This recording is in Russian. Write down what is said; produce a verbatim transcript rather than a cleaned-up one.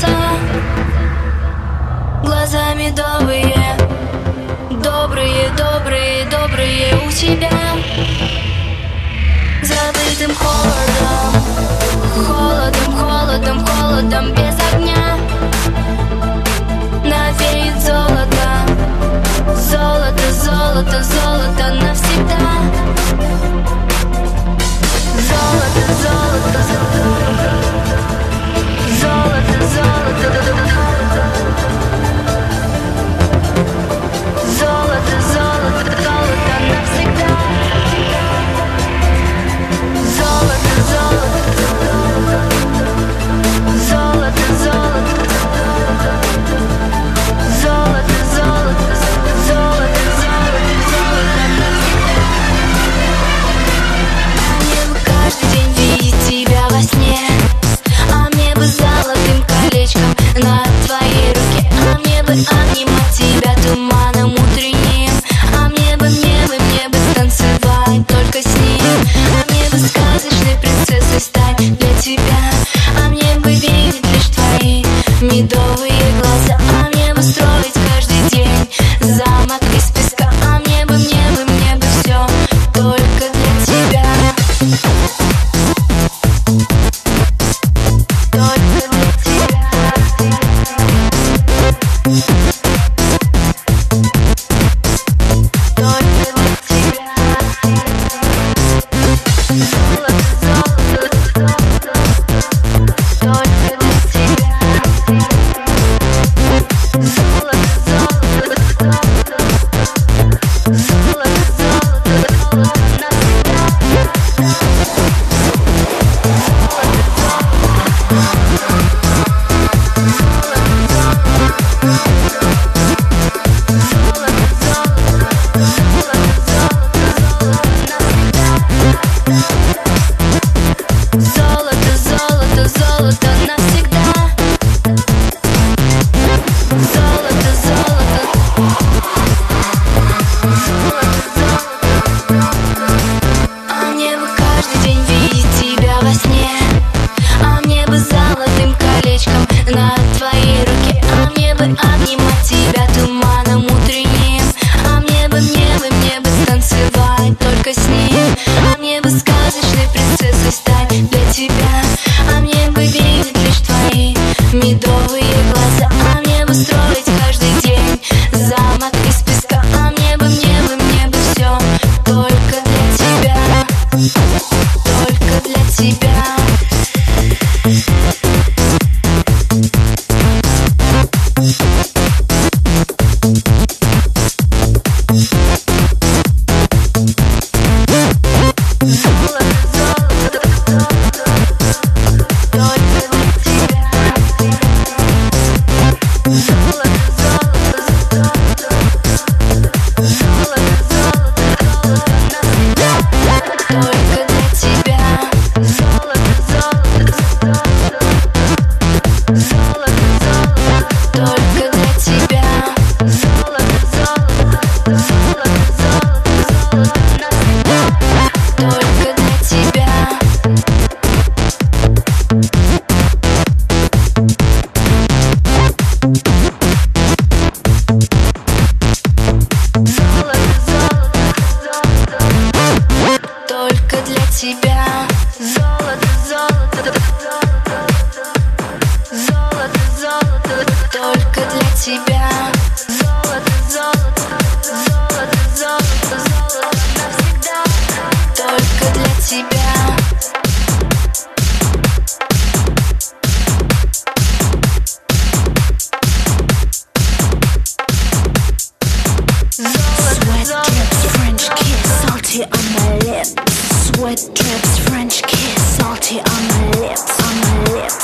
глаза, глаза медовые, добрые, добрые, добрые у тебя. Забытым холодом, холодом, холодом, холодом без огня навеет золото, золото, золото, золото навсегда. Золото, золото, золото, золото, золото, золото, золото навсегда. Золото, золото, золото, золото, золото, золото, золото, золото навсегда. Мне бы каждый день видеть тебя во сне, а мне бы золотым колечком на твоей руке, а мне бы обнимать тебя туманом утренним, а мне бы, мне бы, мне бы станцевать только с ним, а мне бы сказочной принцессой стать для тебя, а мне бы видеть лишь твои медовые глаза, а мне бы строить каждый день замок из песка, а мне бы, мне бы, мне бы все только для тебя. Только для тебя. Только для тебя. Золото, золото, золото, только для тебя. Золото, золото, золото, золото, золото, золото навсегда. Золото, золото, золото навсегда. Золото, золото, золото, золото. А мне бы каждый день видеть тебя во сне, а мне бы золотым колечком на твоей руке, а мне бы обнимать тебя туманом утренним, а мне бы, мне бы, мне бы станцевать только с ним, а мне бы сказочной принцессой стать для тебя, а мне бы видеть лишь твои медовые глаза, а мне бы строить каждый день замок из песка, а мне бы, мне бы, мне бы все только для тебя, только для тебя. Только для тебя. Золото, золото, золото, золото, только для тебя. Золото, золото, золото, золото, золото навсегда. Только для тебя. Sweat drips, French kiss, salty on my lips, on my lips.